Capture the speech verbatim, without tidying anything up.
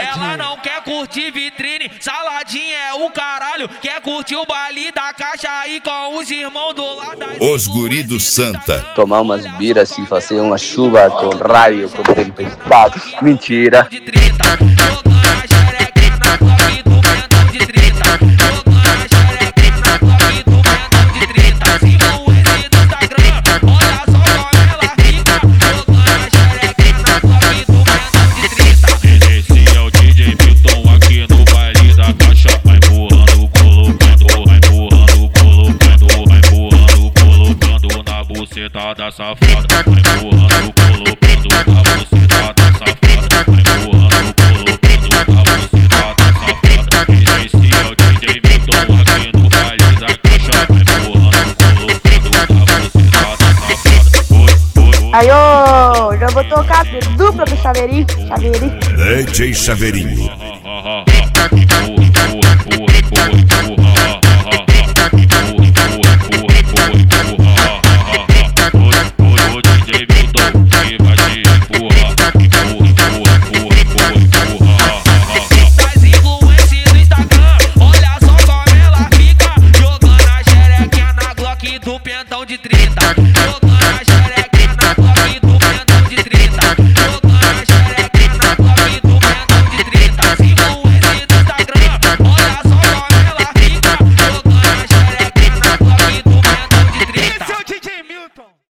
Ela não quer curtir vitrine, saladinha é o caralho. Quer curtir o baile da caixa aí com os irmãos do lado. Os guri do Santa. Tomar umas biras e fazer uma chuva com raio, com tempestade. Mentira. Da safada, vai empurrando, colocando na bucetada safada, vai empurrando, colocando na bucetada safada. Esse é o D J Milton aqui no baile da caixa, vai empurrando, colocando na bucetada safada. Aí, ô, já vou tocar dupla do Chaveirinho, Chaveirinho. D J Chaveirinho.